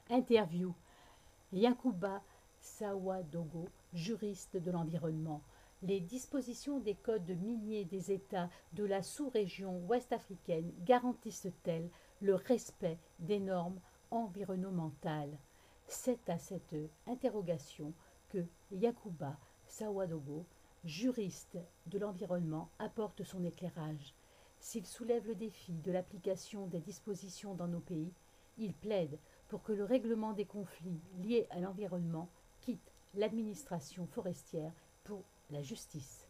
Interview. Yankuba Sawadogo, juriste de l'environnement. Les dispositions des codes miniers des États de la sous-région ouest africaine garantissent-elles le respect des normes environnementales? C'est à cette interrogation que Yakuba Sawadogo, juriste de l'environnement, apporte son éclairage. S'il soulève le défi de l'application des dispositions dans nos pays, il plaide pour que le règlement des conflits liés à l'environnement quitte l'administration forestière pour la justice.